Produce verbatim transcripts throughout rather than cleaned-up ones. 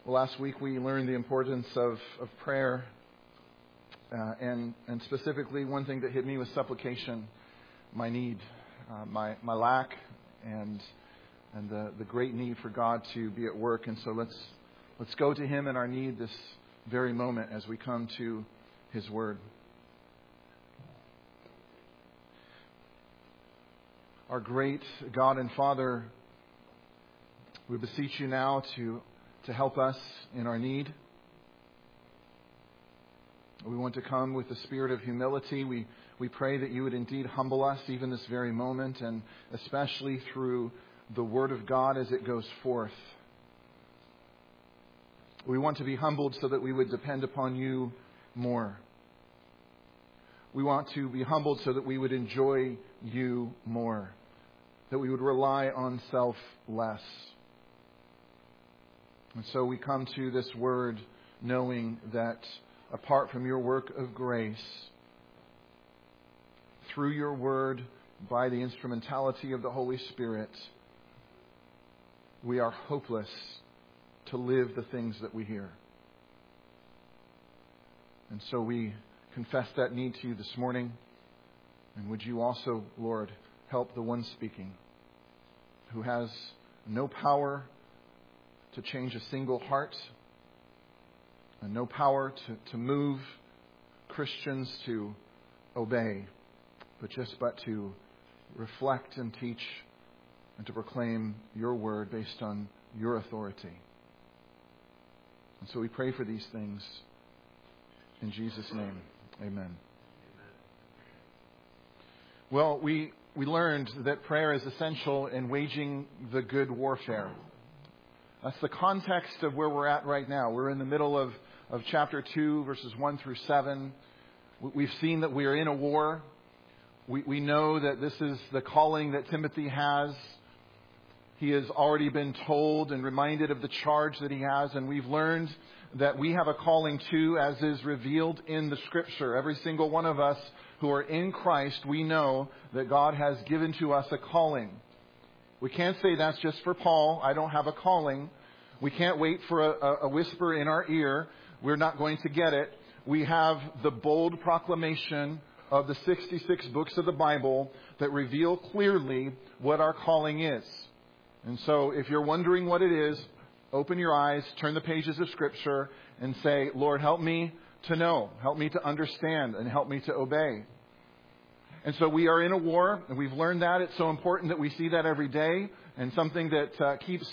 Well, last week we learned the importance of, of prayer, uh, and and specifically one thing that hit me was supplication, my need, uh, my my lack, and and the, the great need for God to be at work. And so let's let's go to Him in our need this very moment as we come to His Word. Our great God and Father, we beseech You now to to help us in our need. We want to come with the spirit of humility. We we pray that You would indeed humble us even this very moment, and especially through the Word of God as it goes forth. We want to be humbled so that we would depend upon You more. We want to be humbled so that we would enjoy You more, that we would rely on self less. And so we come to this word knowing that apart from Your work of grace, through Your word, by the instrumentality of the Holy Spirit, we are hopeless to live the things that we hear. And so we confess that need to You this morning. And would You also, Lord, help the one speaking, who has no power to change a single heart, and no power to, to move Christians to obey, but just but to reflect and teach and to proclaim Your word based on Your authority. And so we pray for these things in Jesus' name. Amen. Well, we we learned that prayer is essential in waging the good warfare. That's the context of where we're at right now. We're in the middle of, of chapter two, verses one through seven. We've seen that we are in a war. We, we know that this is the calling that Timothy has. He has already been told and reminded of the charge that he has. And we've learned that we have a calling too, as is revealed in the Scripture. Every single one of us who are in Christ, we know that God has given to us a calling. We can't say that's just for Paul. I don't have a calling. We can't wait for a, a whisper in our ear. We're not going to get it. We have the bold proclamation of the sixty-six books of the Bible that reveal clearly what our calling is. And so if you're wondering what it is, open your eyes, turn the pages of Scripture, and say, Lord, help me to know, help me to understand, and help me to obey. And so we are in a war, and we've learned that. It's so important that we see that every day. And something that uh, keeps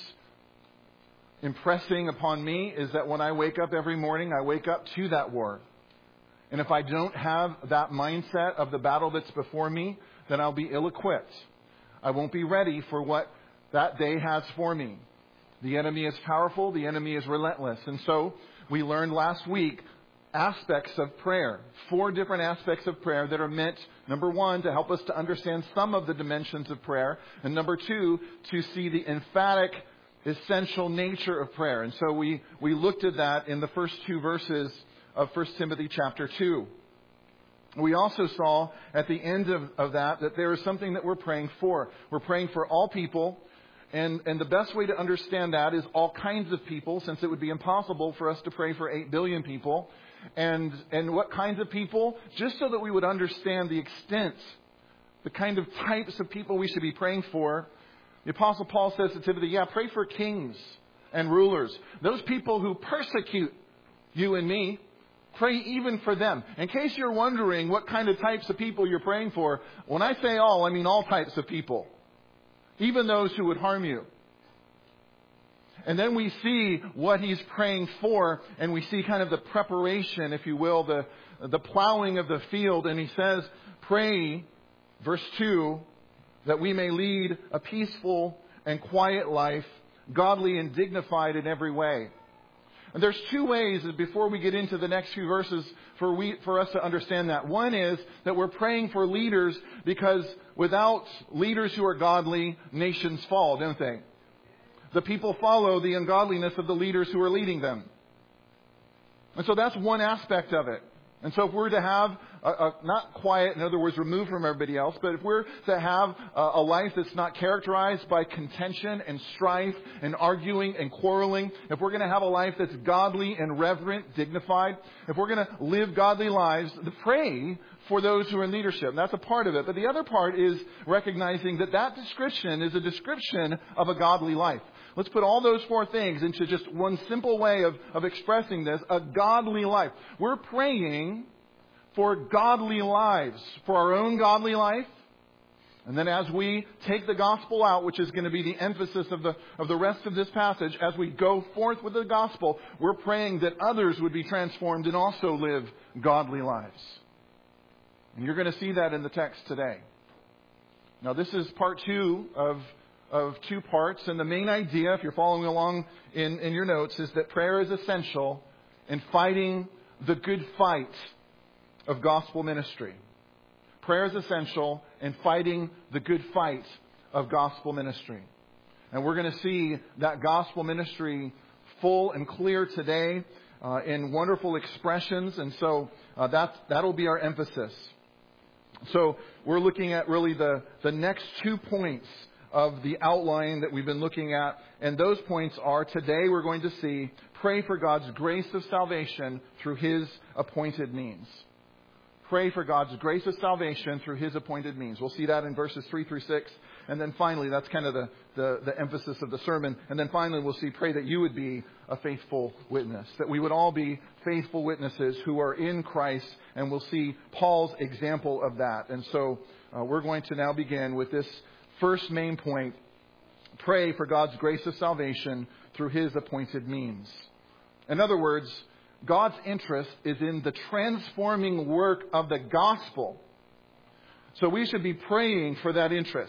impressing upon me is that when I wake up every morning, I wake up to that war. And if I don't have that mindset of the battle that's before me, then I'll be ill-equipped. I won't be ready for what that day has for me. The enemy is powerful. The enemy is relentless. And so we learned last week aspects of prayer, four different aspects of prayer that are meant, number one, to help us to understand some of the dimensions of prayer, and number two, to see the emphatic, essential nature of prayer. And so we, we looked at that in the first two verses of First Timothy chapter two. We also saw at the end of, of that that there is something that we're praying for. We're praying for all people. And, and the best way to understand that is all kinds of people, since it would be impossible for us to pray for eight billion people. And, and what kinds of people? Just so that we would understand the extent, the kind of types of people we should be praying for. The Apostle Paul says to Timothy, yeah, pray for kings and rulers. Those people who persecute you and me, pray even for them. In case you're wondering what kind of types of people you're praying for, when I say all, I mean all types of people. Even those who would harm you. And then we see what he's praying for, and we see kind of the preparation, if you will, the, the plowing of the field. And he says, pray, verse two, that we may lead a peaceful and quiet life, godly and dignified in every way. And there's two ways, before we get into the next few verses, for we for us to understand that. One is that we're praying for leaders because without leaders who are godly, nations fall, don't they? The people follow the ungodliness of the leaders who are leading them. And so that's one aspect of it. And so if we're to have, a, a, not quiet, in other words, removed from everybody else, but if we're to have a, a life that's not characterized by contention and strife and arguing and quarreling, if we're going to have a life that's godly and reverent, dignified, if we're going to live godly lives, to pray for those who are in leadership. And that's a part of it. But the other part is recognizing that that description is a description of a godly life. Let's put all those four things into just one simple way of, of expressing this, a godly life. We're praying for godly lives, for our own godly life. And then as we take the gospel out, which is going to be the emphasis of the, of the rest of this passage, as we go forth with the gospel, we're praying that others would be transformed and also live godly lives. And you're going to see that in the text today. Now this is part two of of two parts. And the main idea, if you're following along in, in your notes, is that prayer is essential in fighting the good fight of gospel ministry. Prayer is essential in fighting the good fight of gospel ministry. And we're going to see that gospel ministry full and clear today uh, in wonderful expressions. And so uh, that's, that'll be our emphasis. So we're looking at really the, the next two points of the outline that we've been looking at. And those points are, today we're going to see, pray for God's grace of salvation through His appointed means. Pray for God's grace of salvation through His appointed means. We'll see that in verses three through six. And then finally, that's kind of the, the, the emphasis of the sermon. And then finally, we'll see, pray that you would be a faithful witness. That we would all be faithful witnesses who are in Christ. And we'll see Paul's example of that. And so uh, we're going to now begin with this first main point, pray for God's grace of salvation through His appointed means. In other words, God's interest is in the transforming work of the gospel. So we should be praying for that interest.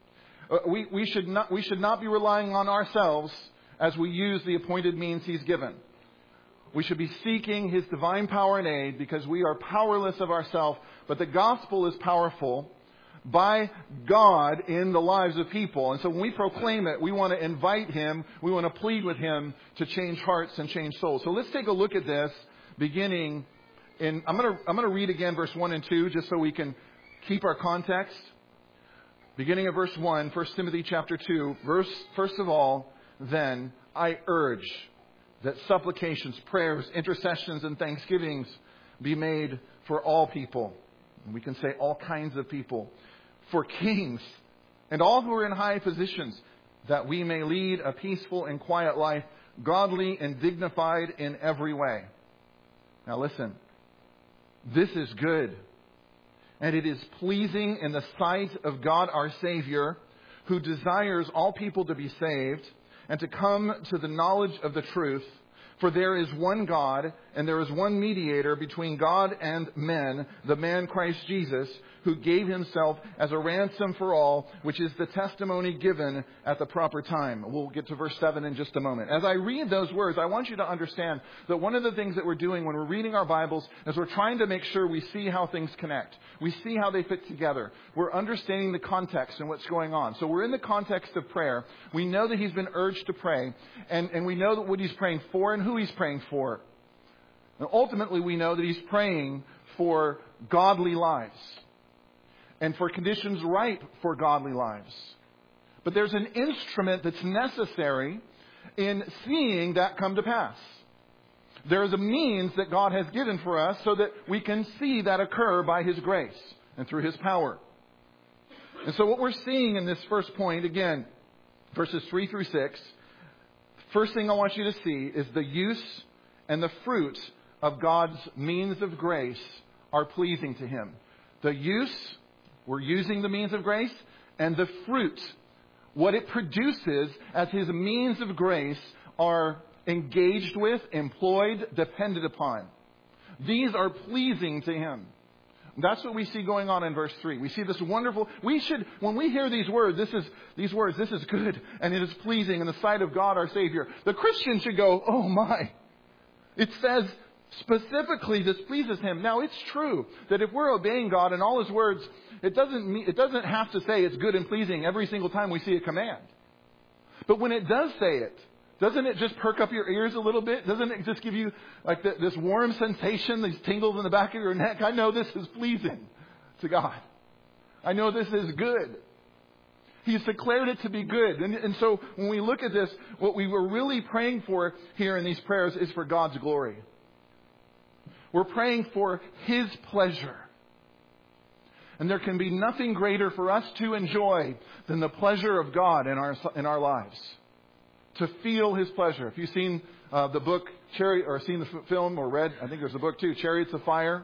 We, we, should not, we should not be relying on ourselves as we use the appointed means He's given. We should be seeking His divine power and aid because we are powerless of ourselves. But the gospel is powerful by God in the lives of people. And so when we proclaim it, we want to invite Him, we want to plead with Him to change hearts and change souls. So let's take a look at this beginning in, I'm going to, I'm going to read again verse one and two just so we can keep our context. Beginning of verse one, First Timothy chapter two, verse, first of all, then I urge that supplications, prayers, intercessions, and thanksgivings be made for all people. And we can say all kinds of people. For kings and all who are in high positions, that we may lead a peaceful and quiet life, godly and dignified in every way. Now listen, this is good, and it is pleasing in the sight of God our Savior, who desires all people to be saved and to come to the knowledge of the truth. For there is one God, and there is one mediator between God and men, the man Christ Jesus, who gave Himself as a ransom for all, which is the testimony given at the proper time. We'll get to verse seven in just a moment. As I read those words, I want you to understand that one of the things that we're doing when we're reading our Bibles is we're trying to make sure we see how things connect. We see how they fit together. We're understanding the context and what's going on. So we're in the context of prayer. We know that He's been urged to pray, and, and we know that what He's praying for and who He's praying for. And ultimately, we know that He's praying for godly lives and for conditions ripe for godly lives. But there's an instrument that's necessary in seeing that come to pass. There is a means that God has given for us so that we can see that occur by His grace and through His power. And so what we're seeing in this first point, again, verses three through six, first thing I want you to see is the use and the fruit of God's means of grace are pleasing to Him. The use, we're using the means of grace, and the fruit, what it produces as His means of grace are engaged with, employed, depended upon. These are pleasing to Him. That's what we see going on in verse three. We see this wonderful, we should, when we hear these words, this is, these words, this is good and it is pleasing in the sight of God our Savior. The Christian should go, oh my. It says specifically this pleases Him. Now it's true that if we're obeying God and all His words, it doesn't mean, it doesn't have to say it's good and pleasing every single time we see a command. But when it does say it, Doesn't it just perk up your ears a little bit? Doesn't it just give you like the, this warm sensation, these tingles in the back of your neck? I know this is pleasing to God. I know this is good. He's declared it to be good. And, and so when we look at this, what we were really praying for here in these prayers is for God's glory. We're praying for His pleasure. And there can be nothing greater for us to enjoy than the pleasure of God in our in our lives. To feel His pleasure. If you've seen uh, the book, Chariot, or seen the film, or read, I think there's a book too, Chariots of Fire.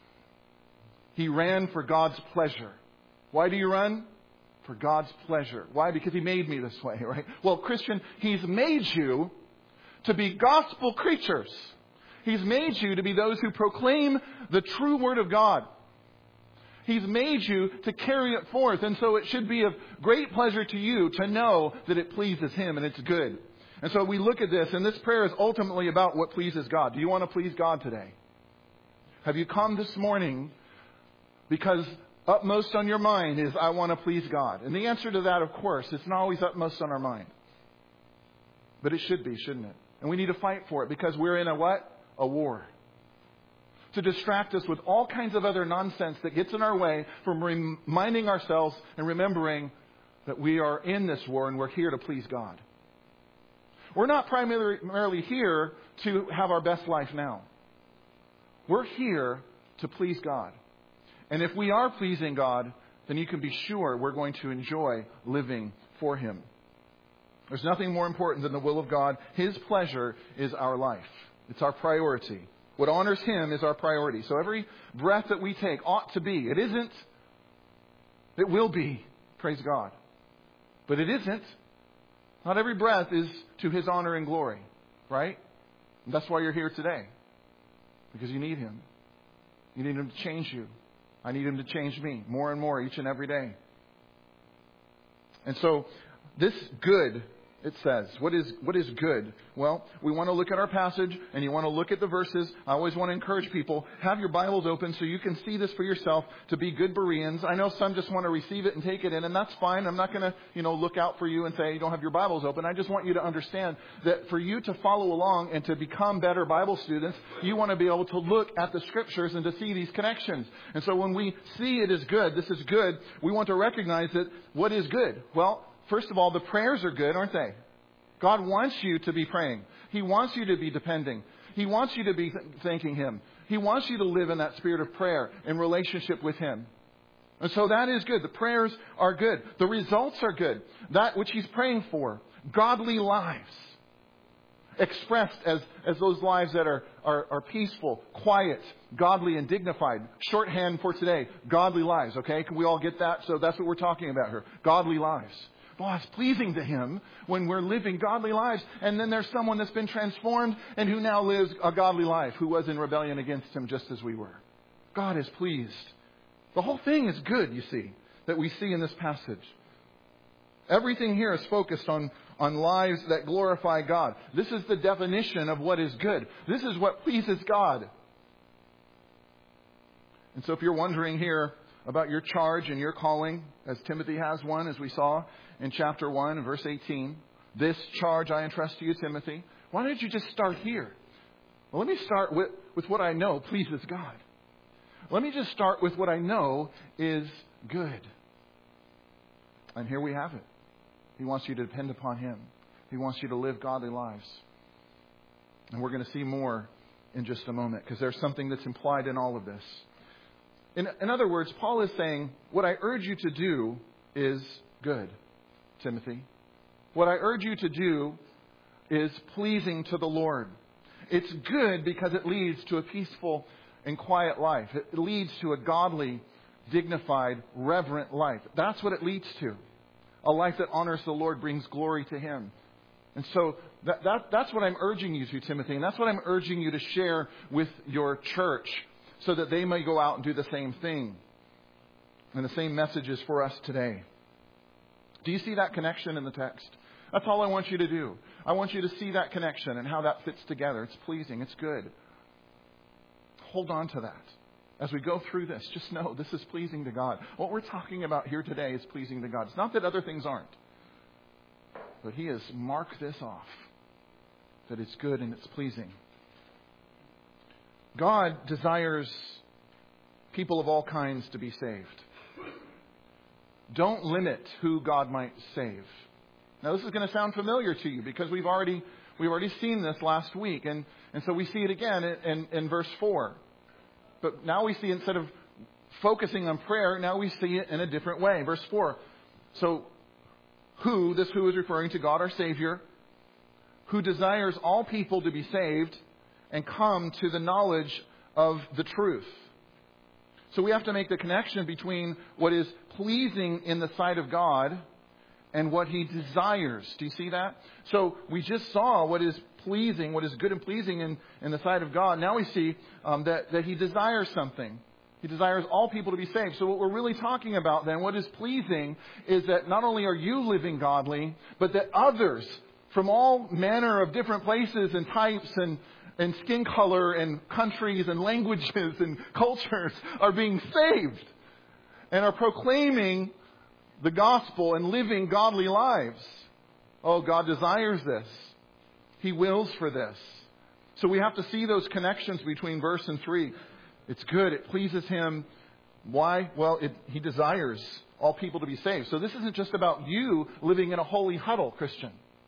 He ran for God's pleasure. Why do you run? For God's pleasure. Why? Because He made me this way, right? Well, Christian, He's made you to be gospel creatures. He's made you to be those who proclaim the true Word of God. He's made you to carry it forth. And so it should be of great pleasure to you to know that it pleases Him and it's good. And so we look at this, and this prayer is ultimately about what pleases God. Do you want to please God today? Have you come this morning because upmost on your mind is, I want to please God? And the answer to that, of course, it's not always upmost on our mind. But it should be, shouldn't it? And we need to fight for it because we're in a what? A war. To distract us with all kinds of other nonsense that gets in our way from reminding ourselves and remembering that we are in this war and we're here to please God. We're not primarily here to have our best life now. We're here to please God. And if we are pleasing God, then you can be sure we're going to enjoy living for Him. There's nothing more important than the will of God. His pleasure is our life. It's our priority. What honors Him is our priority. So every breath that we take ought to be. It isn't. It will be. Praise God. But it isn't. Not every breath is to His honor and glory. Right? And that's why you're here today. Because you need Him. You need Him to change you. I need Him to change me more and more each and every day. And so this good, it says, what is what is good? Well, we want to look at our passage, and you want to look at the verses. I always want to encourage people, have your Bibles open so you can see this for yourself, to be good Bereans. I know some just want to receive it and take it in, and that's fine. I'm not going to, you know, look out for you and say you don't have your Bibles open. I just want you to understand that for you to follow along and to become better Bible students, you want to be able to look at the Scriptures and to see these connections. And so when we see it is good, this is good, we want to recognize that what is good? Well, first of all, the prayers are good, aren't they? God wants you to be praying. He wants you to be depending. He wants you to be th- thanking Him. He wants you to live in that spirit of prayer in relationship with Him. And so that is good. The prayers are good. The results are good. That which He's praying for, godly lives, expressed as, as those lives that are, are, are peaceful, quiet, godly, and dignified. Shorthand for today, godly lives, okay? Can we all get that? So that's what we're talking about here. Godly lives. Well, it's pleasing to Him when we're living godly lives. And then there's someone that's been transformed and who now lives a godly life, who was in rebellion against Him just as we were. God is pleased. The whole thing is good, you see, that we see in this passage. Everything here is focused on, on lives that glorify God. This is the definition of what is good. This is what pleases God. And so if you're wondering here about your charge and your calling, as Timothy has one, as we saw in chapter one, verse eighteen. This charge I entrust to you, Timothy. Why don't you just start here? Well, let me start with, with what I know pleases God. Let me just start with what I know is good. And here we have it. He wants you to depend upon Him. He wants you to live godly lives. And we're going to see more in just a moment, because there's something that's implied in all of this. In, in other words, Paul is saying, what I urge you to do is good, Timothy. What I urge you to do is pleasing to the Lord. It's good because it leads to a peaceful and quiet life. It leads to a godly, dignified, reverent life. That's what it leads to. A life that honors the Lord, brings glory to Him. And so that, that, that's what I'm urging you to, Timothy. And that's what I'm urging you to share with your church, so that they may go out and do the same thing. And the same message is for us today. Do you see that connection in the text? That's all I want you to do. I want you to see that connection and how that fits together. It's pleasing. It's good. Hold on to that. As we go through this, just know this is pleasing to God. What we're talking about here today is pleasing to God. It's not that other things aren't. But He has marked this off. that it's good and it's pleasing. God desires people of all kinds to be saved. Don't limit who God might save. Now, this is going to sound familiar to you because we've already we've already seen this last week, and, and so we see it again in, in, in verse four. But now we see, instead of focusing on prayer, now we see it in a different way. Verse four. So, who, this who is referring to God our Savior, who desires all people to be saved and come to the knowledge of the truth. So we have to make the connection between what is pleasing in the sight of God and what He desires. Do you see that? So we just saw what is pleasing, what is good and pleasing in, in the sight of God. Now we see um, that, that He desires something. He desires all people to be saved. So what we're really talking about then, what is pleasing, is that not only are you living godly, but that others from all manner of different places and types and and skin color and countries and languages and cultures are being saved and are proclaiming the gospel and living godly lives. Oh, God desires this. He wills for this. So we have to see those connections between verse and three. It's good. It pleases Him. Why? Well, it, He desires all people to be saved. So this isn't just about you living in a holy huddle, Christian.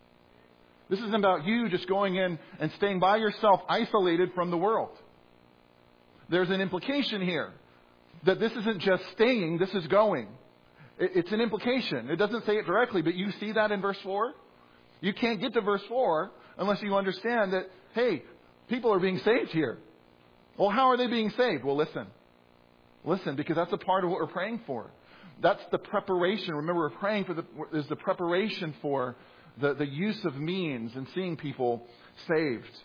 This isn't about you just going in and staying by yourself, isolated from the world. There's an implication here that this isn't just staying, this is going. It's an implication. It doesn't say it directly, but you see that in verse four? You can't get to verse four unless you understand that, hey, people are being saved here. Well, how are they being saved? Well, listen. Listen, because that's a part of what we're praying for. That's the preparation. Remember, we're praying for the, is the preparation for The, the use of means and seeing people saved.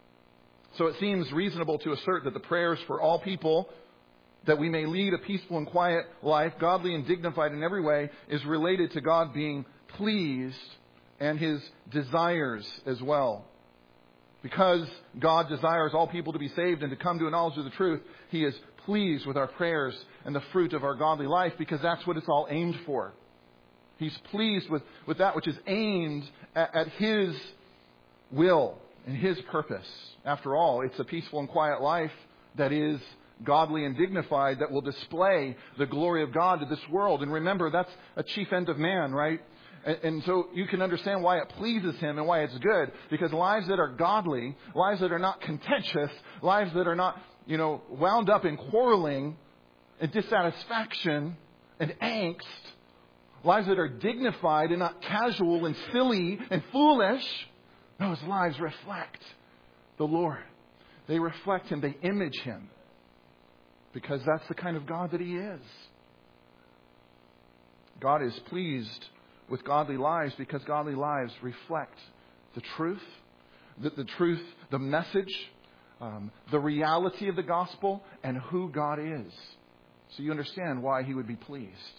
So it seems reasonable to assert that the prayers for all people, that we may lead a peaceful and quiet life, godly and dignified in every way, is related to God being pleased and His desires as well. Because God desires all people to be saved and to come to a knowledge of the truth, He is pleased with our prayers and the fruit of our godly life, because that's what it's all aimed for. He's pleased with, with that which is aimed at, at His will and His purpose. After all, it's a peaceful and quiet life that is godly and dignified, that will display the glory of God to this world. And remember, that's a chief end of man, right? And, and so you can understand why it pleases Him and why it's good. Because lives that are godly, lives that are not contentious, lives that are not, you know, wound up in quarreling and dissatisfaction and angst, lives that are dignified and not casual and silly and foolish, those lives reflect the Lord. They reflect Him. They image Him. Because that's the kind of God that He is. God is pleased with godly lives because godly lives reflect the truth, the, the truth, the message, um, the reality of the gospel, and who God is. So you understand why He would be pleased.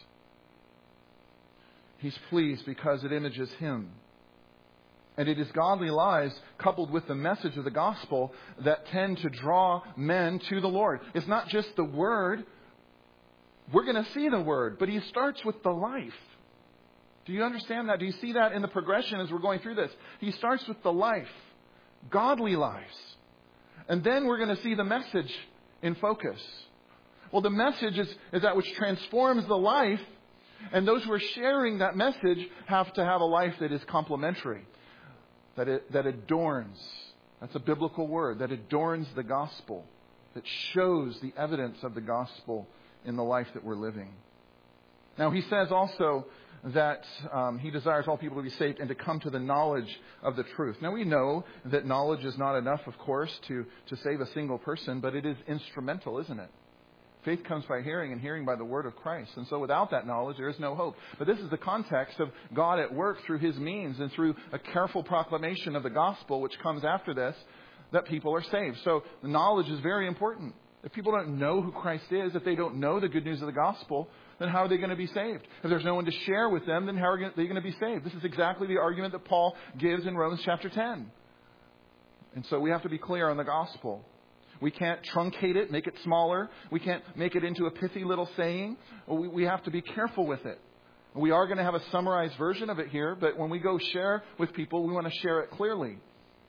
He's pleased because it images Him. And it is godly lives coupled with the message of the gospel that tend to draw men to the Lord. It's not just the Word. We're going to see the Word, but He starts with the life. Do you understand that? Do you see that in the progression as we're going through this? He starts with the life, godly lives. And then we're going to see the message in focus. Well, the message is, is that which transforms the life. And those who are sharing that message have to have a life that is complementary, that it, that adorns. That's a biblical word, that adorns the gospel, that shows the evidence of the gospel in the life that we're living. Now, He says also that um, He desires all people to be saved and to come to the knowledge of the truth. Now, we know that knowledge is not enough, of course, to, to save a single person, but it is instrumental, isn't it? Faith comes by hearing, and hearing by the word of Christ. And so without that knowledge, there is no hope. But this is the context of God at work through His means and through a careful proclamation of the gospel, which comes after this, that people are saved. So the knowledge is very important. If people don't know who Christ is, if they don't know the good news of the gospel, then how are they going to be saved? If there's no one to share with them, then how are they going to be saved? This is exactly the argument that Paul gives in Romans chapter ten. And so we have to be clear on the gospel. We can't truncate it, make it smaller. We can't make it into a pithy little saying. We, we have to be careful with it. We are going to have a summarized version of it here, but when we go share with people, we want to share it clearly.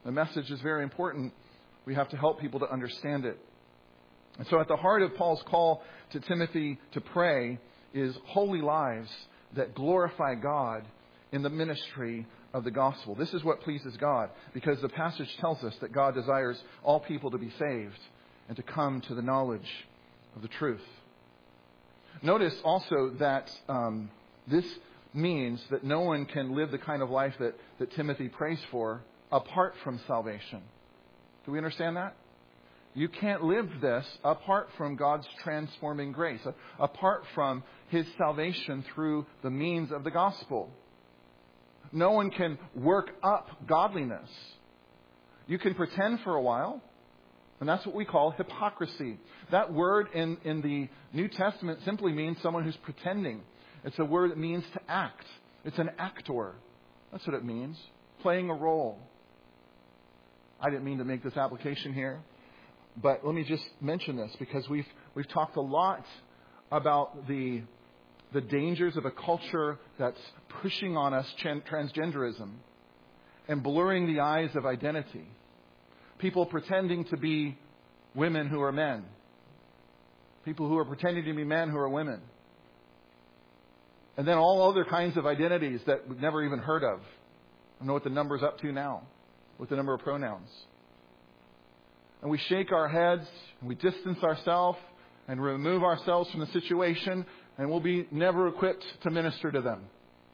The message is very important. We have to help people to understand it. And so at the heart of Paul's call to Timothy to pray is holy lives that glorify God in the ministry of the gospel. This is what pleases God, because the passage tells us that God desires all people to be saved and to come to the knowledge of the truth. Notice also that um, this means that no one can live the kind of life that, that Timothy prays for apart from salvation. Do we understand that? You can't live this apart from God's transforming grace, apart from His salvation through the means of the gospel. No one can work up godliness. You can pretend for a while, and that's what we call hypocrisy. That word in, in the New Testament simply means someone who's pretending. It's a word that means to act. It's an actor. That's what it means. Playing a role. I didn't mean to make this application here, but let me just mention this because we've we've talked a lot about the the dangers of a culture that's pushing on us transgenderism and blurring the eyes of identity. People pretending to be women who are men. People who are pretending to be men who are women. And then all other kinds of identities that we've never even heard of. I don't know what the number's up to now with the number of pronouns. And we shake our heads, and we distance ourselves, and remove ourselves from the situation, and we'll be never equipped to minister to them.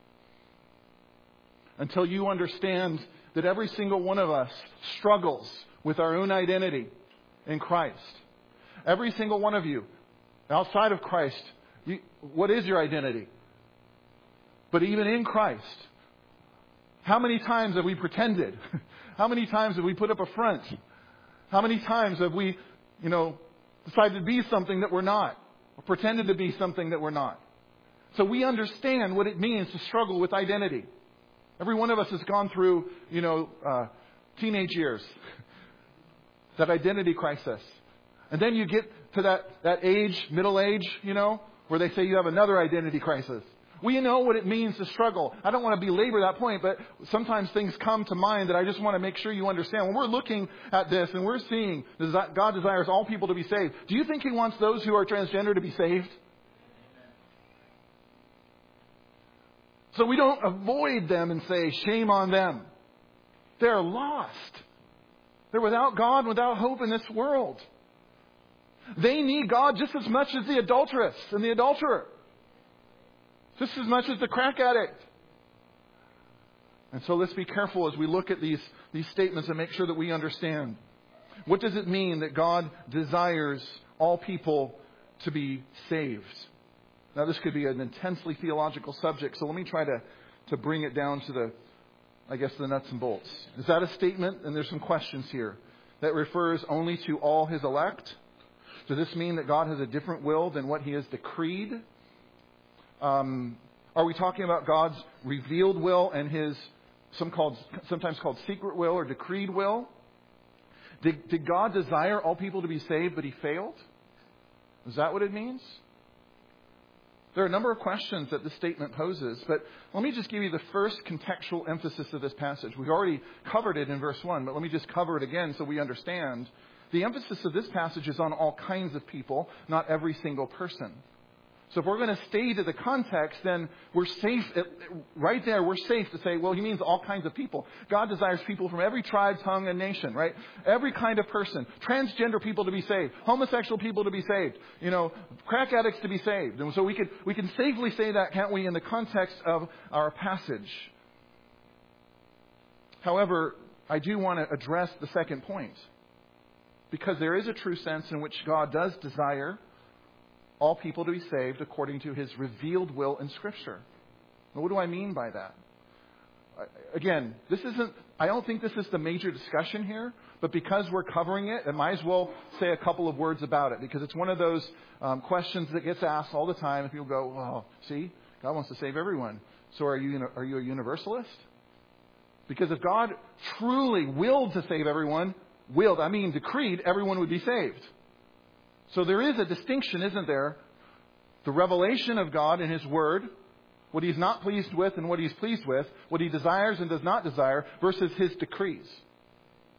Until you understand that every single one of us struggles with our own identity in Christ. Every single one of you, outside of Christ, you, what is your identity? But even in Christ, how many times have we pretended? How many times have we put up a front? How many times have we, you know, decided to be something that we're not? Or pretended to be something that we're not? So we understand what it means to struggle with identity. Every one of us has gone through, you know, uh, teenage years. That identity crisis. And then you get to that, that age, middle age, you know, where they say you have another identity crisis. We know what it means to struggle. I don't want to belabor that point, but sometimes things come to mind that I just want to make sure you understand. When we're looking at this and we're seeing that God desires all people to be saved, do you think He wants those who are transgender to be saved? So we don't avoid them and say, shame on them. They're lost. They're without God and without hope in this world. They need God just as much as the adulteress and the adulterer. Just as much as the crack addict. And so let's be careful as we look at these, these statements and make sure that we understand. What does it mean that God desires all people to be saved? Now this could be an intensely theological subject, so let me try to, to bring it down to the, I guess, the nuts and bolts. Is that a statement? And there's some questions here. That refers only to all His elect? Does this mean that God has a different will than what He has decreed? Um, are we talking about God's revealed will and His some called, sometimes called secret will or decreed will? Did, did God desire all people to be saved, but He failed? Is that what it means? There are a number of questions that this statement poses, but let me just give you the first contextual emphasis of this passage. We've already covered it in verse one, but let me just cover it again so we understand. The emphasis of this passage is on all kinds of people, not every single person. So if we're going to stay to the context, then we're safe, right there, we're safe to say, well, He means all kinds of people. God desires people from every tribe, tongue, and nation, right? Every kind of person. Transgender people to be saved. Homosexual people to be saved. You know, crack addicts to be saved. And so we can, we can safely say that, can't we, in the context of our passage. However, I do want to address the second point. Because there is a true sense in which God does desire all people to be saved according to His revealed will in Scripture. Now, what do I mean by that? Again, this isn't, I don't think this is the major discussion here, but because we're covering it, I might as well say a couple of words about it, because it's one of those um, questions that gets asked all the time, and people go, oh, see, God wants to save everyone. So are you, are you a universalist? Because if God truly willed to save everyone, willed, I mean decreed, everyone would be saved. So there is a distinction, isn't there? The revelation of God in His Word, what He's not pleased with and what He's pleased with, what He desires and does not desire, versus His decrees.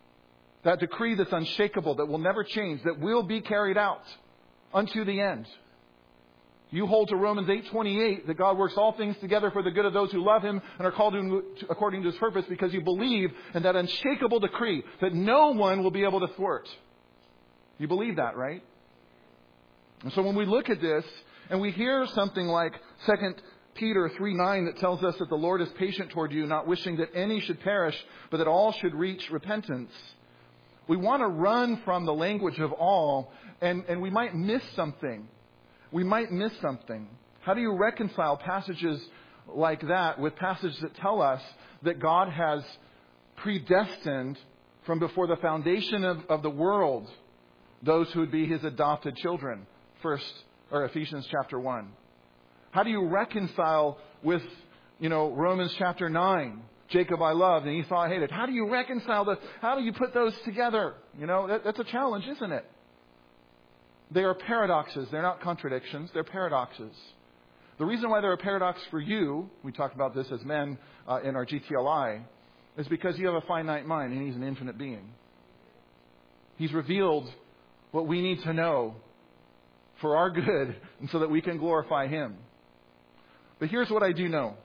That decree that's unshakable, that will never change, that will be carried out unto the end. You hold to Romans eight twenty-eight that God works all things together for the good of those who love Him and are called according to His purpose, because you believe in that unshakable decree that no one will be able to thwart. You believe that, right? And so when we look at this and we hear something like Second Peter three nine that tells us that the Lord is patient toward you, not wishing that any should perish, but that all should reach repentance, we want to run from the language of all, and, and we might miss something. We might miss something. How do you reconcile passages like that with passages that tell us that God has predestined from before the foundation of, of the world those who would be His adopted children? First, or Ephesians chapter one. How do you reconcile with, you know, Romans chapter nine? Jacob I loved and Esau I hated. How do you reconcile the, how do you put those together? You know, that, that's a challenge, isn't it? They are paradoxes. They're not contradictions. They're paradoxes. The reason why they're a paradox for you, we talked about this as men uh, in our G T L I, is because you have a finite mind and He's an infinite being. He's revealed what we need to know for our good and so that we can glorify Him. But here's what I do know.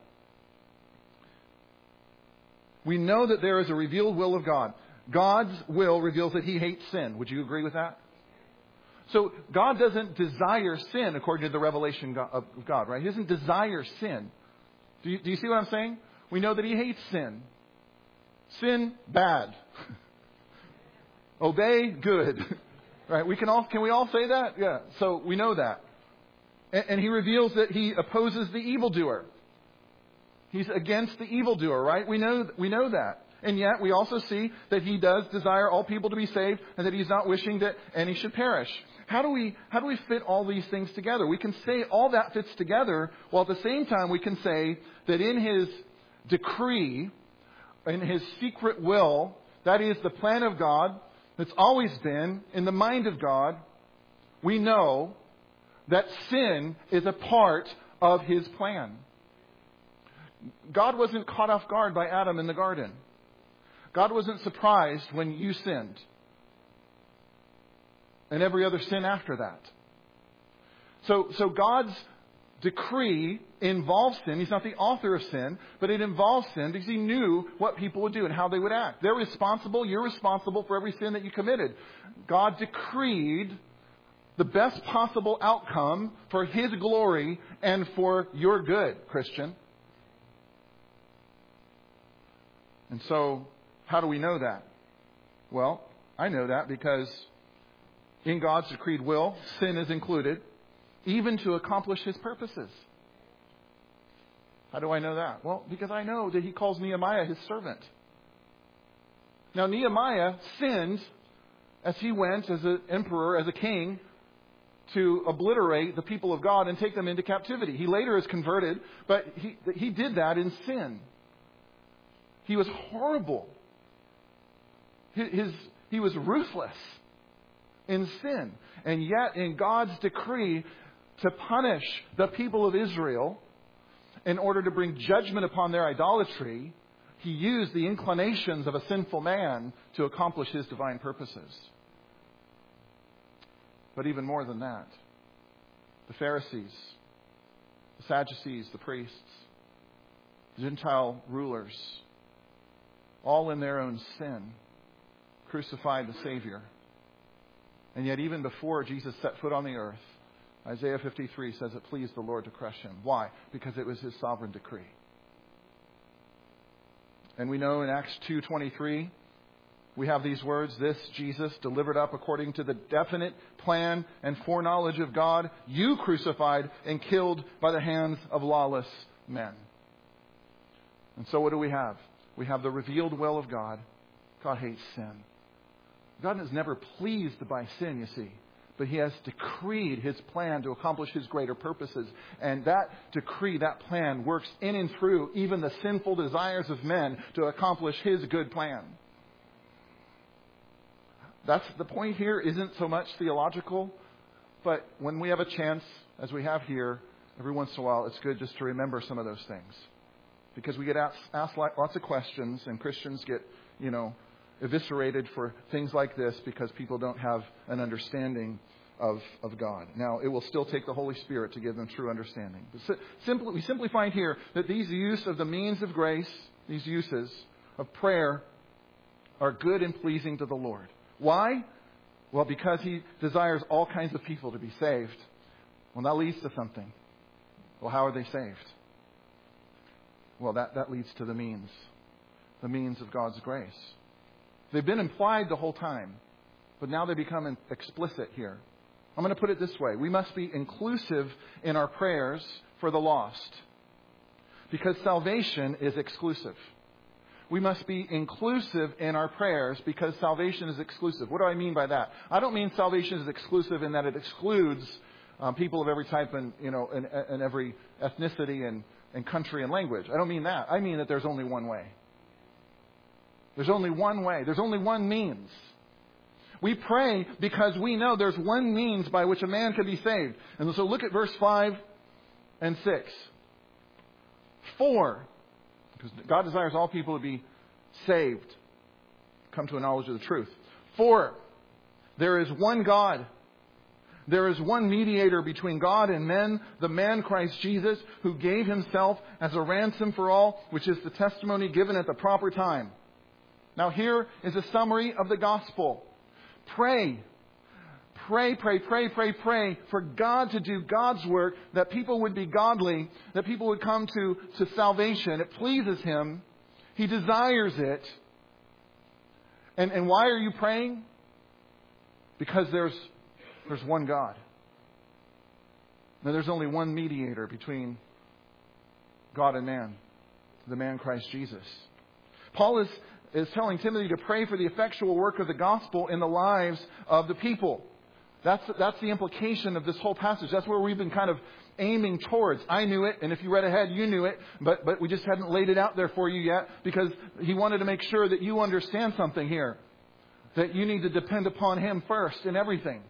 We know that there is a revealed will of God. God's will reveals that He hates sin. Would you agree with that? So God doesn't desire sin according to the revelation of God, right? He doesn't desire sin. Do you, do you see what I'm saying? We know that He hates sin. Sin, bad. Obey, good. Right? We can all, can we all say that? Yeah. So we know that. And, and He reveals that He opposes the evildoer. He's against the evildoer, right? We know, we know that. And yet we also see that He does desire all people to be saved and that He's not wishing that any should perish. How do we, how do we fit all these things together? We can say all that fits together, while at the same time we can say that in His decree, in His secret will, that is the plan of God that's always been in the mind of God, we know that sin is a part of His plan. God wasn't caught off guard by Adam in the garden. God wasn't surprised when you sinned. And every other sin after that. So, so God's decree involves sin. He's not the author of sin, but it involves sin because He knew what people would do and how they would act. They're responsible. You're responsible for every sin that you committed. God decreed the best possible outcome for His glory and for your good, Christian. And so, how do we know that? Well, I know that because in God's decreed will, sin is included, even to accomplish His purposes. How do I know that? Well, because I know that He calls Nehemiah His servant. Now, Nehemiah sinned as he went as an emperor, as a king, to obliterate the people of God and take them into captivity. He later is converted, but he, he did that in sin. He was horrible. His, his, he was ruthless in sin. And yet, in God's decree to punish the people of Israel in order to bring judgment upon their idolatry, He used the inclinations of a sinful man to accomplish His divine purposes. But even more than that, the Pharisees, the Sadducees, the priests, the Gentile rulers, all in their own sin, crucified the Savior. And yet even before Jesus set foot on the earth, Isaiah fifty-three says it pleased the Lord to crush Him. Why? Because it was His sovereign decree. And we know in Acts two twenty-three, we have these words, this Jesus delivered up according to the definite plan and foreknowledge of God, you crucified and killed by the hands of lawless men. And so what do we have? We have the revealed will of God. God hates sin. God is never pleased by sin, you see. But He has decreed His plan to accomplish His greater purposes. And that decree, that plan, works in and through even the sinful desires of men to accomplish His good plan. That's the point here isn't so much theological, but when we have a chance, as we have here, every once in a while, it's good just to remember some of those things. Because we get asked, asked lots of questions, and Christians get, you know, eviscerated for things like this because people don't have an understanding of, of God. Now, it will still take the Holy Spirit to give them true understanding. But simply, we simply find here that these use of the means of grace, these uses of prayer, are good and pleasing to the Lord. Why? Well, because He desires all kinds of people to be saved. Well, that leads to something. Well, how are they saved? Well, that, that leads to the means. The means of God's grace. They've been implied the whole time, but now they become explicit here. I'm going to put it this way. We must be inclusive in our prayers for the lost, because salvation is exclusive. We must be inclusive in our prayers because salvation is exclusive. What do I mean by that? I don't mean salvation is exclusive in that it excludes um, people of every type and, you know, and, and every ethnicity and, and country and language. I don't mean that. I mean that there's only one way. There's only one way. There's only one means. We pray because we know there's one means by which a man can be saved. And so look at verse five and six. For, because God desires all people to be saved, come to a knowledge of the truth. For there is one God. There is one mediator between God and men, the man Christ Jesus, who gave Himself as a ransom for all, which is the testimony given at the proper time. Now here is a summary of the gospel. Pray. Pray, pray, pray, pray, pray for God to do God's work, that people would be godly, that people would come to, to salvation. It pleases Him. He desires it. And, and why are you praying? Because there's, there's one God. Now, there's only one mediator between God and man, the man Christ Jesus. Paul is, is telling Timothy to pray for the effectual work of the gospel in the lives of the people. That's, that's the implication of this whole passage. That's where we've been kind of aiming towards. I knew it, and if you read ahead, you knew it, but, but we just hadn't laid it out there for you yet because he wanted to make sure that you understand something here. That you need to depend upon Him first in everything.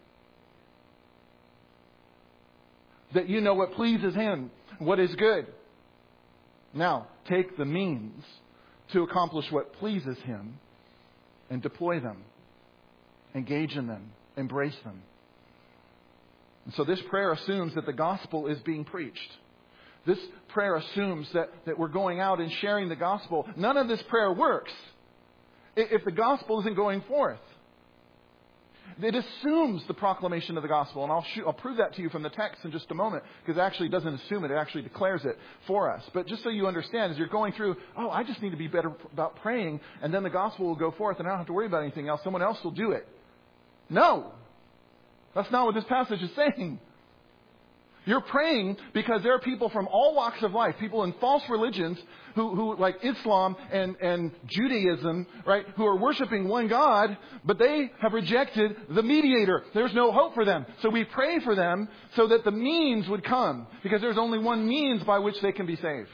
That you know what pleases Him, what is good. Now, take the means to accomplish what pleases Him and deploy them. Engage in them. Embrace them. And so this prayer assumes that the gospel is being preached. This prayer assumes that, that we're going out and sharing the gospel. None of this prayer works if the gospel isn't going forth. It assumes the proclamation of the gospel. And I'll, shoot, I'll prove that to you from the text in just a moment, because it actually doesn't assume it. It actually declares it for us. But just so you understand, as you're going through, oh, I just need to be better about praying, and then the gospel will go forth, and I don't have to worry about anything else. Someone else will do it. No. That's not what this passage is saying. You're praying because there are people from all walks of life, people in false religions who, who like Islam and, and Judaism, right, who are worshiping one God, but they have rejected the mediator. There's no hope for them. So we pray for them so that the means would come, because there's only one means by which they can be saved.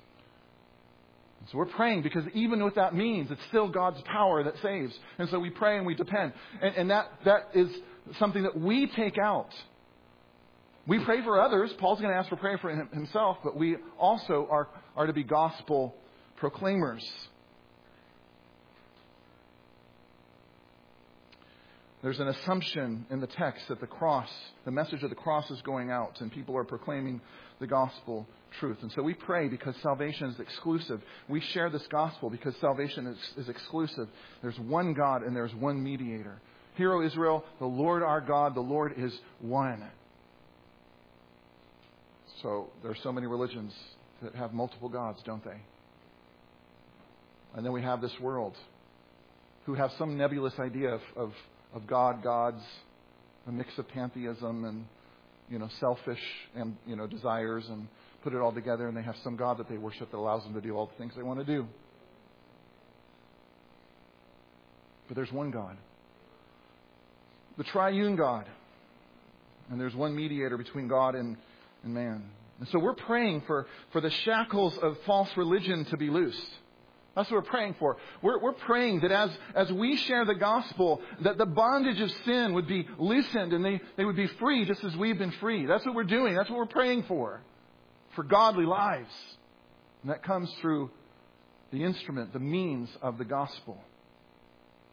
So we're praying because even with that means, it's still God's power that saves. And so we pray and we depend. And, and that that is something that we take out. We pray for others. Paul's going to ask for prayer for himself, but we also are, are to be gospel proclaimers. There's an assumption in the text that the cross, the message of the cross is going out and people are proclaiming the gospel truth. And so we pray because salvation is exclusive. We share this gospel because salvation is, is exclusive. There's one God and there's one mediator. Hear, O Israel, the Lord our God, the Lord is one. So there are so many religions that have multiple gods, don't they? And then we have this world who have some nebulous idea of, of, of God, gods, a mix of pantheism and, you know, selfish and, you know, desires, and put it all together, and they have some God that they worship that allows them to do all the things they want to do. But there's one God. The triune God. And there's one mediator between God and, and man. And so we're praying for, for the shackles of false religion to be loosed. That's what we're praying for. We're, we're praying that as, as we share the gospel, that the bondage of sin would be loosened and they, they would be free just as we've been free. That's what we're doing. That's what we're praying for. For godly lives. And that comes through the instrument, the means of the gospel.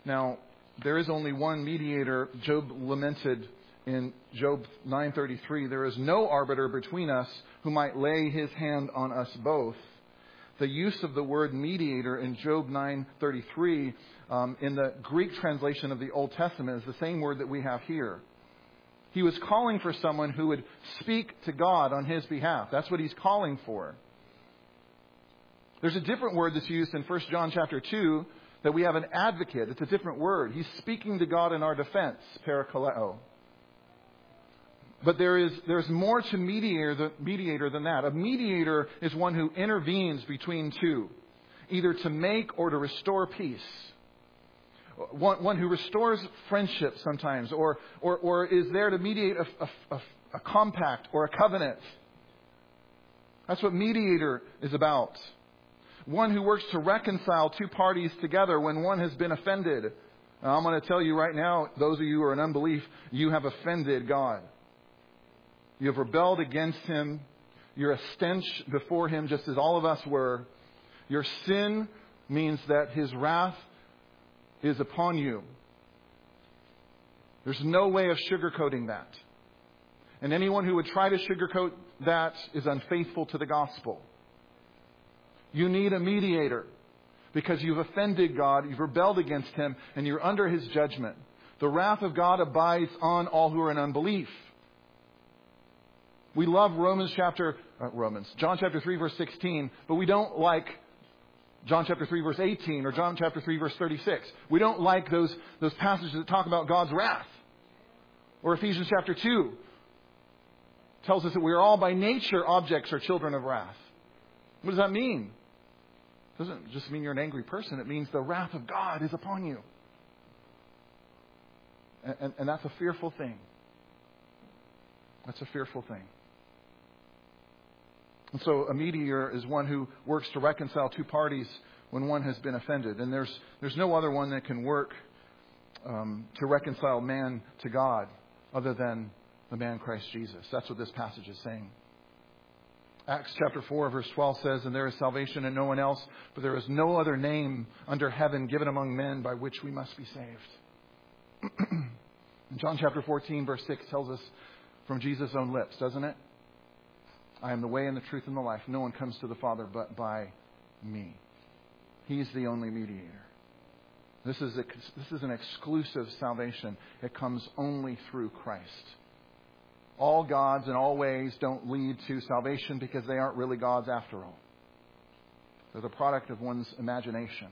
Now, there is only one mediator. Job lamented in Job nine thirty-three, there is no arbiter between us who might lay his hand on us both. The use of the word mediator in Job nine thirty-three um, in the Greek translation of the Old Testament is the same word that we have here. He was calling for someone who would speak to God on his behalf. That's what he's calling for. There's a different word that's used in First John chapter two, that we have an advocate. It's a different word. He's speaking to God in our defense, parakaleo. But there is there's more to mediator, mediator than that. A mediator is one who intervenes between two, either to make or to restore peace. One, one who restores friendship sometimes, or, or, or is there to mediate a, a, a, a compact or a covenant. That's what mediator is about. One who works to reconcile two parties together when one has been offended. Now, I'm going to tell you right now, those of you who are in unbelief, you have offended God. You have rebelled against Him. You're a stench before Him, just as all of us were. Your sin means that His wrath is upon you. There's no way of sugarcoating that. And anyone who would try to sugarcoat that is unfaithful to the gospel. You need a mediator because you've offended God, you've rebelled against Him, and you're under His judgment. The wrath of God abides on all who are in unbelief. We love Romans chapter, uh, Romans, John chapter three verse sixteen, but we don't like John chapter three verse eighteen or John chapter three verse thirty-six. We don't like those, those passages that talk about God's wrath. Or Ephesians chapter two tells us that we are all by nature objects or children of wrath. What does that mean? It doesn't just mean you're an angry person. It means the wrath of God is upon you. And, and, and that's a fearful thing. That's a fearful thing. And so a mediator is one who works to reconcile two parties when one has been offended. And there's there's no other one that can work um, to reconcile man to God other than the man Christ Jesus. That's what this passage is saying. Acts chapter four verse twelve says, "And there is salvation in no one else, but there is no other name under heaven given among men by which we must be saved." And John chapter fourteen verse six tells us from Jesus' own lips, doesn't it? "I am the way and the truth and the life. No one comes to the Father but by me." He's the only mediator. This is a, this is an exclusive salvation. It comes only through Christ. All gods in all ways don't lead to salvation because they aren't really gods after all. They're the product of one's imagination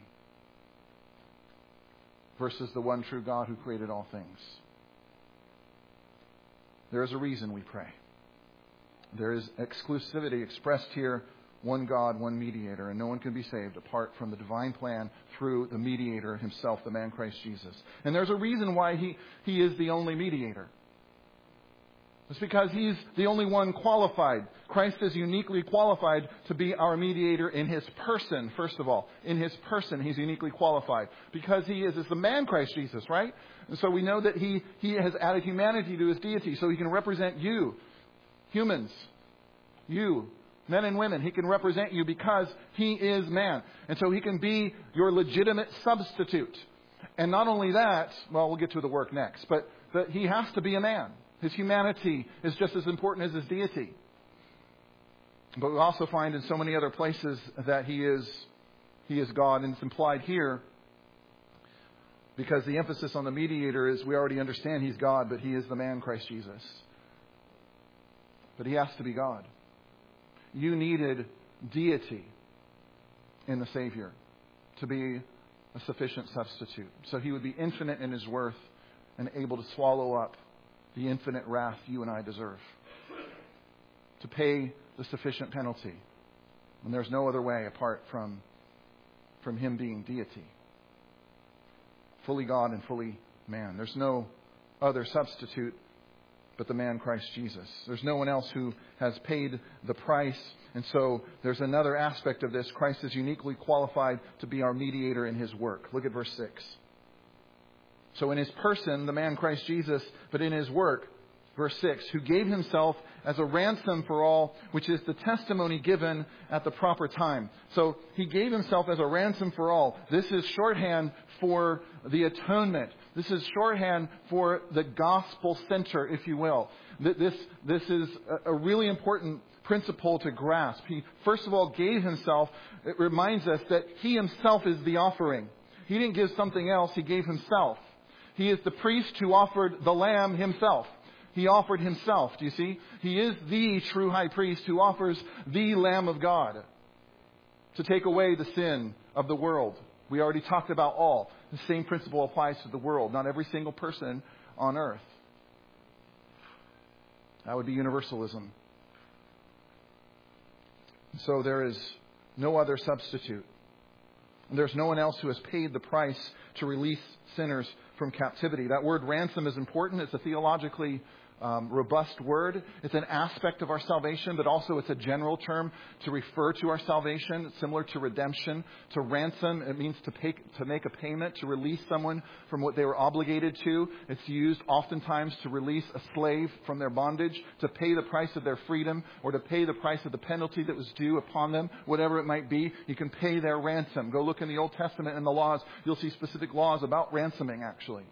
versus the one true God who created all things. There is a reason we pray. There is exclusivity expressed here, one God, one mediator, and no one can be saved apart from the divine plan through the mediator himself, the man Christ Jesus. And there's a reason why he, he is the only mediator. It's because He's the only one qualified. Christ is uniquely qualified to be our mediator in His person, first of all. In His person, He's uniquely qualified. Because He is, is the man Christ Jesus, right? And so we know that He, he has added humanity to His deity, so He can represent you, humans, you, men and women. He can represent you because He is man. And so He can be your legitimate substitute. And not only that, well, we'll get to the work next, but, but He has to be a man. His humanity is just as important as His deity. But we also find in so many other places that He is, He is God, and it's implied here because the emphasis on the mediator is we already understand He's God, but He is the man Christ Jesus. But He has to be God. You needed deity in the Savior to be a sufficient substitute. So He would be infinite in His worth and able to swallow up the infinite wrath you and I deserve, to pay the sufficient penalty. And there's no other way apart from, from Him being deity. Fully God and fully man. There's no other substitute but the man Christ Jesus. There's no one else who has paid the price. And so there's another aspect of this. Christ is uniquely qualified to be our mediator in His work. Look at verse six. So in His person, the man Christ Jesus, but in His work, Verse six, who gave himself as a ransom for all, which is the testimony given at the proper time. So he gave himself as a ransom for all. This is shorthand for the atonement. This is shorthand for the gospel center, if you will. This, this is a really important principle to grasp. He, first of all, gave himself. It reminds us that he himself is the offering. He didn't give something else. He gave himself. He is the priest who offered the lamb himself. He offered himself. Do you see? He is the true high priest who offers the Lamb of God to take away the sin of the world. We already talked about all. The same principle applies to the world. Not every single person on earth. That would be universalism. So there is no other substitute. There's no one else who has paid the price to release sinners from captivity. That word ransom is important. It's a theologically um, robust word. It's an aspect of our salvation, but also it's a general term to refer to our salvation. It's similar to redemption. To ransom, it means to pay, to make a payment, to release someone from what they were obligated to. It's used oftentimes to release a slave from their bondage, to pay the price of their freedom, or to pay the price of the penalty that was due upon them, whatever it might be. You can pay their ransom. Go look in the Old Testament and the laws. You'll see specific laws about ransoming, actually.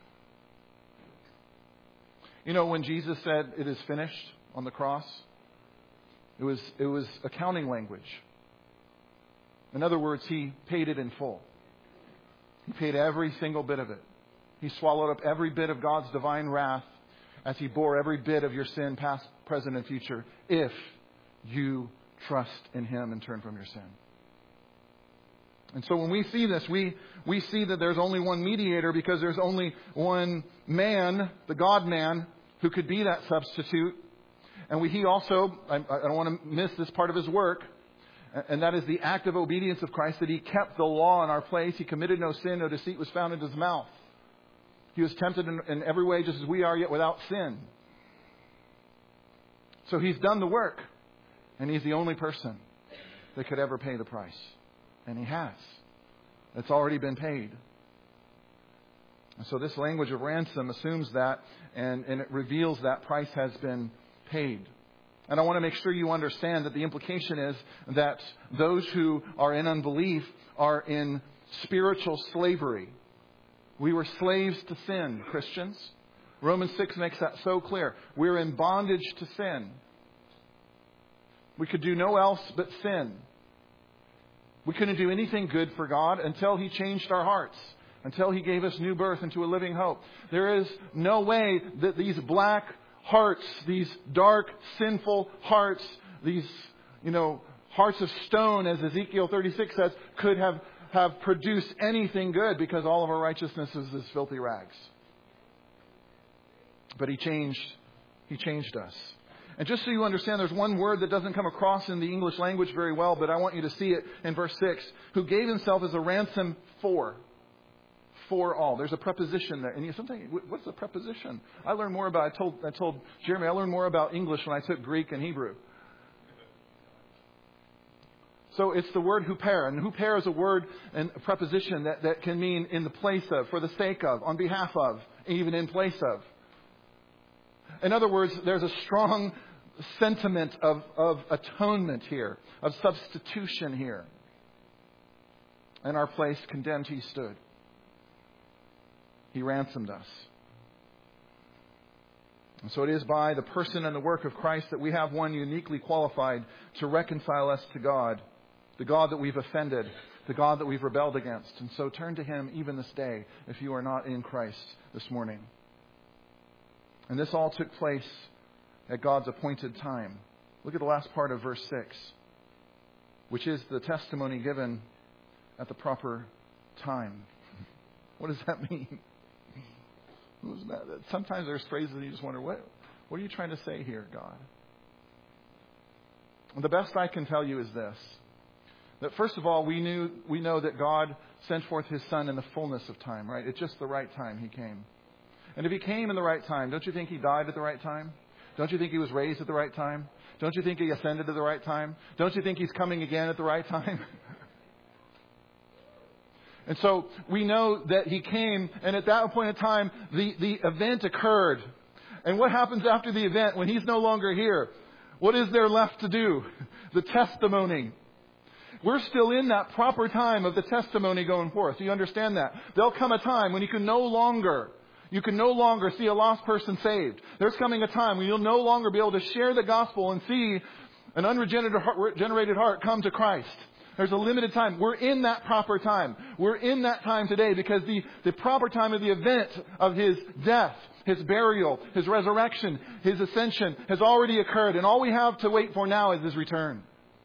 You know, when Jesus said, "It is finished," on the cross, it was, it was accounting language. In other words, he paid it in full. He paid every single bit of it. He swallowed up every bit of God's divine wrath as he bore every bit of your sin, past, present, and future, if you trust in him and turn from your sin. And so when we see this, we, we see that there's only one mediator because there's only one man, the God-man, who could be that substitute. And we, he also, I, I don't want to miss this part of his work, and that is the act of obedience of Christ, that he kept the law in our place. He committed no sin, no deceit was found in his mouth. He was tempted in, in every way just as we are, yet without sin. So he's done the work, and he's the only person that could ever pay the price. And he has. It's already been paid. And so this language of ransom assumes that, and, and it reveals that price has been paid. And I want to make sure you understand that the implication is that those who are in unbelief are in spiritual slavery. We were slaves to sin, Christians. Romans six makes that so clear. We're in bondage to sin. We could do no else but sin. We couldn't do anything good for God until he changed our hearts, until he gave us new birth into a living hope. There is no way that these black hearts, these dark, sinful hearts, these, you know, hearts of stone, as Ezekiel thirty-six says, could have, have produced anything good, because all of our righteousness is as filthy rags. But he changed, he changed us. And just so you understand, there's one word that doesn't come across in the English language very well, but I want you to see it in verse six. Who gave himself as a ransom for. For all. There's a preposition there. And you sometimes, what's the preposition? I learned more about, I told, I told Jeremy, I learned more about English when I took Greek and Hebrew. So it's the word huper. And huper is a word and a preposition that, that can mean in the place of, for the sake of, on behalf of, even in place of. In other words, there's a strong sentiment of, of atonement here, of substitution here. In our place, condemned he stood. He ransomed us. And so it is by the person and the work of Christ that we have one uniquely qualified to reconcile us to God, the God that we've offended, the God that we've rebelled against. And so turn to him even this day if you are not in Christ this morning. And this all took place at God's appointed time. Look at the last part of verse six, which is the testimony given at the proper time. What does that mean? Sometimes there's phrases that you just wonder, what, what are you trying to say here, God? And the best I can tell you is this, that first of all, we knew we know that God sent forth his Son in the fullness of time, right? At just the right time he came. And if he came in the right time, don't you think he died at the right time? Don't you think he was raised at the right time? Don't you think he ascended at the right time? Don't you think he's coming again at the right time? And so we know that he came, and at that point in time, the, the event occurred. And what happens after the event when He's no longer here? What is there left to do? The testimony. We're still in that proper time of the testimony going forth. Do you understand that? There'll come a time when you can no longer, you can no longer see a lost person saved. There's coming a time when you'll no longer be able to share the gospel and see an unregenerated heart, generated heart come to Christ. There's a limited time. We're in that proper time. We're in that time today because the, the proper time of the event of His death, His burial, His resurrection, His ascension has already occurred. And all we have to wait for now is His return.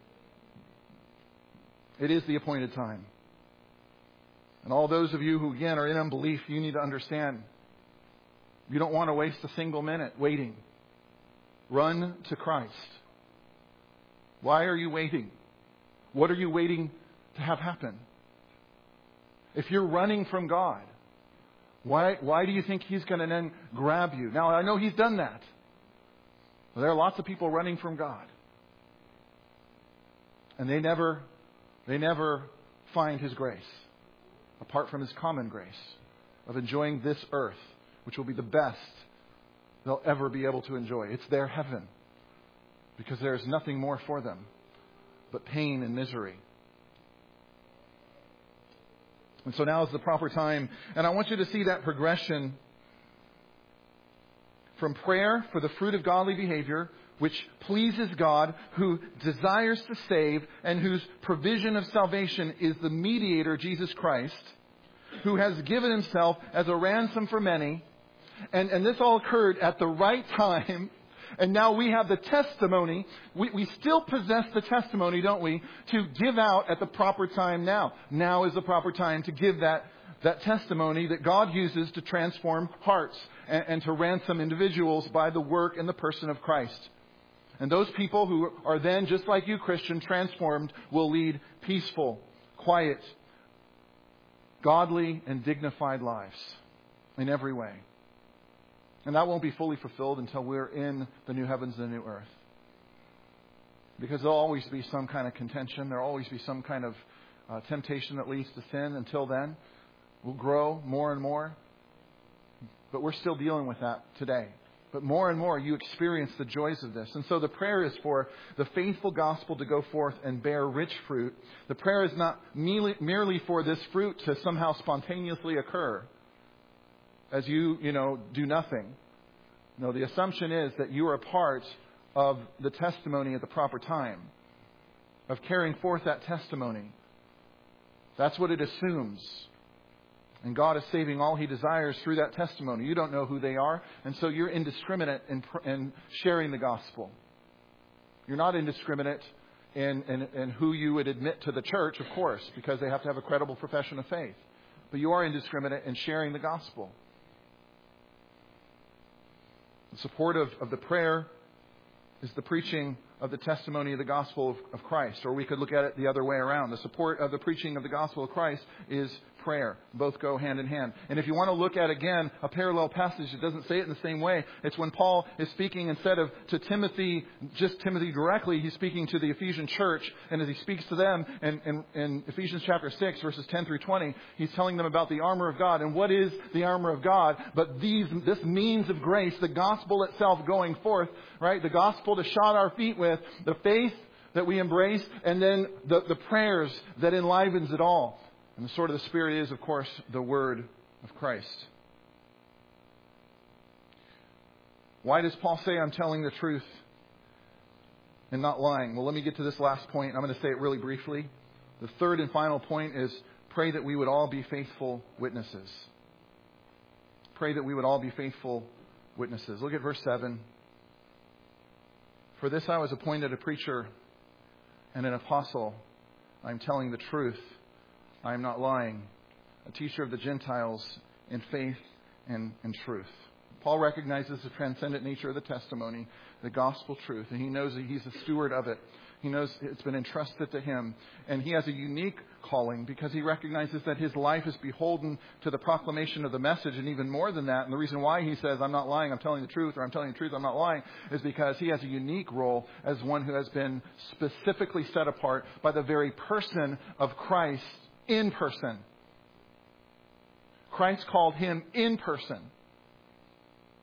It is the appointed time. And all those of you who, again, are in unbelief, you need to understand. You don't want to waste a single minute waiting. Run to Christ. Why are you waiting? What are you waiting to have happen? If you're running from God, why, why do you think He's going to then grab you? Now, I know He's done that. But there are lots of people running from God. And they never, they never find His grace, apart from His common grace of enjoying this earth, which will be the best they'll ever be able to enjoy. It's their heaven, because there is nothing more for them but pain and misery. And so now is the proper time. And I want you to see that progression from prayer for the fruit of godly behavior, which pleases God, who desires to save, and whose provision of salvation is the mediator, Jesus Christ, who has given Himself as a ransom for many. And, and this all occurred at the right time. And now we have the testimony. We, we still possess the testimony, don't we, to give out at the proper time now. Now is the proper time to give that, that testimony that God uses to transform hearts and, and to ransom individuals by the work and the person of Christ. And those people who are then, just like you, Christian, transformed, will lead peaceful, quiet, godly, and dignified lives in every way. And that won't be fully fulfilled until we're in the new heavens and the new earth. Because there'll always be some kind of contention. There'll always be some kind of uh, temptation that leads to sin. Until then, we'll grow more and more. But we're still dealing with that today. But more and more, you experience the joys of this. And so the prayer is for the faithful gospel to go forth and bear rich fruit. The prayer is not merely for this fruit to somehow spontaneously occur as you, you know, do nothing. No, the assumption is that you are a part of the testimony at the proper time, of carrying forth that testimony. That's what it assumes. And God is saving all He desires through that testimony. You don't know who they are, and so you're indiscriminate in, in sharing the gospel. You're not indiscriminate in, in, in who you would admit to the church, of course, because they have to have a credible profession of faith. But you are indiscriminate in sharing the gospel. The support of, of the prayer is the preaching of the testimony of the gospel of, of Christ. Or we could look at it the other way around. The support of the preaching of the gospel of Christ is prayer. Both go hand in hand. And if you want to look at, again, a parallel passage that doesn't say it in the same way, it's when Paul is speaking instead of to Timothy, just Timothy directly, he's speaking to the Ephesian church. And as he speaks to them in, in, in Ephesians chapter six, verses ten through twenty, he's telling them about the armor of God. And what is the armor of God? But these, this means of grace, the gospel itself going forth, right? The gospel to shod our feet with, the faith that we embrace, and then the, the prayers that enlivens it all. And the sword of the Spirit is, of course, the word of Christ. Why does Paul say I'm telling the truth and not lying? Well, let me get to this last point. I'm going to say it really briefly. The third and final point is pray that we would all be faithful witnesses. Pray that we would all be faithful witnesses. Look at verse seven. For this I was appointed a preacher and an apostle. I am telling the truth. I am not lying. A teacher of the Gentiles in faith and in truth. Paul recognizes the transcendent nature of the testimony, the gospel truth, and he knows that he's a steward of it. He knows it's been entrusted to him. And he has a unique calling because he recognizes that his life is beholden to the proclamation of the message, and even more than that. And the reason why he says, I'm not lying, I'm telling the truth, or I'm telling the truth, I'm not lying, is because he has a unique role as one who has been specifically set apart by the very person of Christ in person. Christ called him in person. He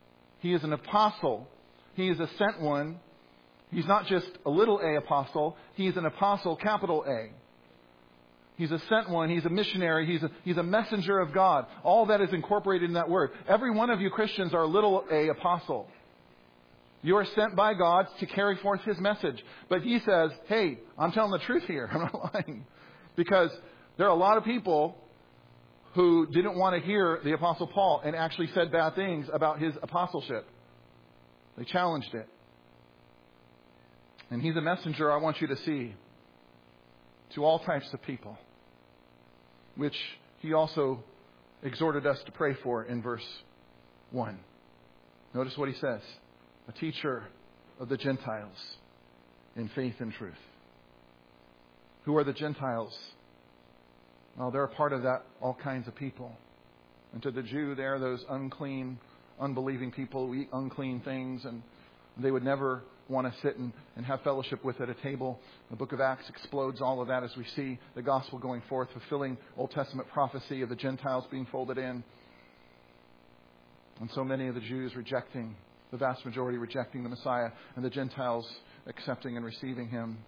He is an apostle. He is a sent one. He's not just a little a apostle. He's an apostle, capital A. He's a sent one. He's a missionary. He's a, he's a messenger of God. All that is incorporated in that word. Every one of you Christians are a little a apostle. You are sent by God to carry forth His message. But He says, hey, I'm telling the truth here. I'm not lying. Because there are a lot of people who didn't want to hear the Apostle Paul and actually said bad things about his apostleship. They challenged it. And he's a messenger, I want you to see, to all types of people, which he also exhorted us to pray for in verse one. Notice what he says. A teacher of the Gentiles in faith and truth. Who are the Gentiles? Well, they're a part of that, all kinds of people. And to the Jew, they're those unclean, unbelieving people who eat unclean things, and they would never want to sit and, and have fellowship with at a table. The book of Acts explodes all of that as we see the gospel going forth, fulfilling Old Testament prophecy of the Gentiles being folded in. And so many of the Jews rejecting, the vast majority rejecting the Messiah, and the Gentiles accepting and receiving Him.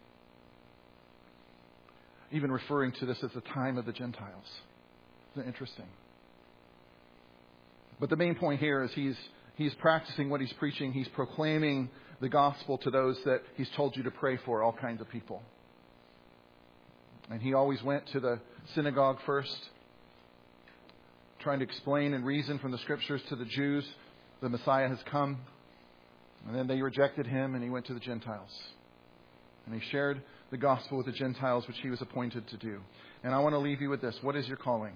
Even referring to this as the time of the Gentiles. Isn't it interesting? But the main point here is he's he's practicing what he's preaching. He's proclaiming the gospel to those that he's told you to pray for, all kinds of people. And he always went to the synagogue first, trying to explain and reason from the scriptures to the Jews. The Messiah has come. And then they rejected him, and he went to the Gentiles. And he shared the gospel with the Gentiles, which he was appointed to do. And I want to leave you with this. What is your calling?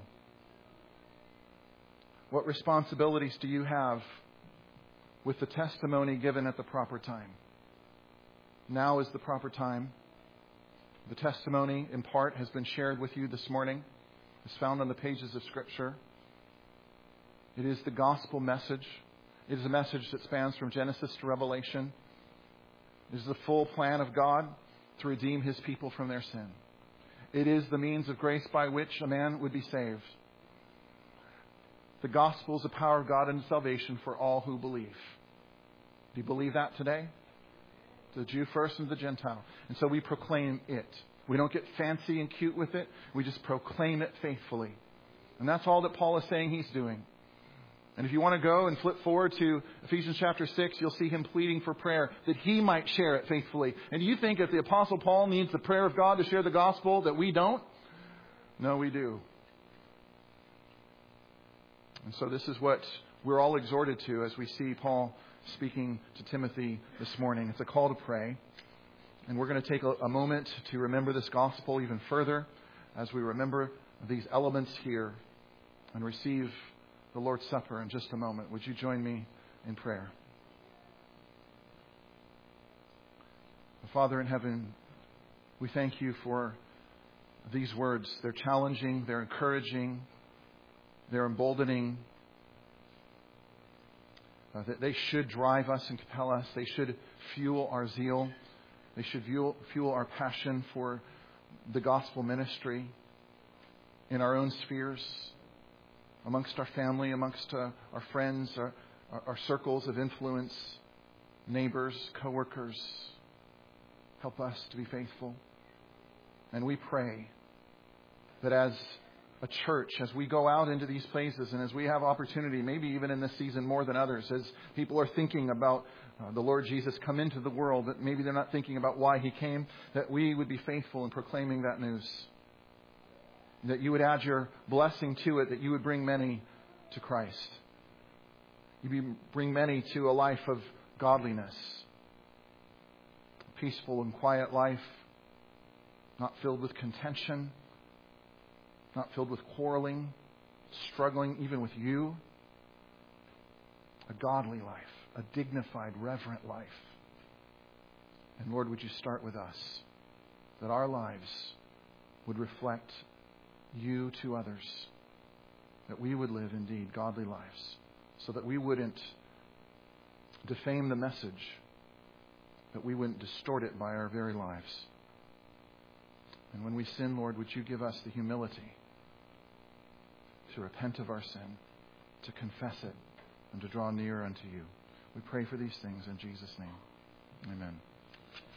What responsibilities do you have with the testimony given at the proper time? Now is the proper time. The testimony, in part, has been shared with you this morning. It's found on the pages of Scripture. It is the gospel message. It is a message that spans from Genesis to Revelation. It is the full plan of God to redeem His people from their sin. It is the means of grace by which a man would be saved. The gospel is the power of God unto salvation for all who believe. Do you believe that today? The Jew first and the Gentile. And so we proclaim it. We don't get fancy and cute with it. We just proclaim it faithfully. And that's all that Paul is saying he's doing. And if you want to go and flip forward to Ephesians chapter six, you'll see him pleading for prayer that he might share it faithfully. And do you think that the Apostle Paul needs the prayer of God to share the gospel that we don't? No, we do. And so this is what we're all exhorted to as we see Paul speaking to Timothy this morning. It's a call to pray. And we're going to take a, a moment to remember this gospel even further as we remember these elements here and receive the Lord's Supper in just a moment. Would you join me in prayer? Father in heaven, we thank you for these words. They're challenging, they're encouraging, they're emboldening. Uh, that they should drive us and compel us. They should fuel our zeal. They should fuel, fuel our passion for the gospel ministry in our own spheres, amongst our family, amongst uh, our friends, our, our, our circles of influence, neighbors, co-workers. Help us to be faithful. And we pray that as a church, as we go out into these places and as we have opportunity, maybe even in this season more than others, as people are thinking about uh, the Lord Jesus come into the world, that maybe they're not thinking about why He came, that we would be faithful in proclaiming that news. That you would add your blessing to it, that you would bring many to Christ. You bring many to a life of godliness. A peaceful and quiet life, not filled with contention, not filled with quarreling, struggling even with you. A godly life, a dignified, reverent life. And Lord, would you start with us, that our lives would reflect you to others, that we would live indeed godly lives, so that we wouldn't defame the message, that we wouldn't distort it by our very lives. And when we sin, Lord, would you give us the humility to repent of our sin, to confess it, and to draw near unto you. We pray for these things in Jesus' name. Amen.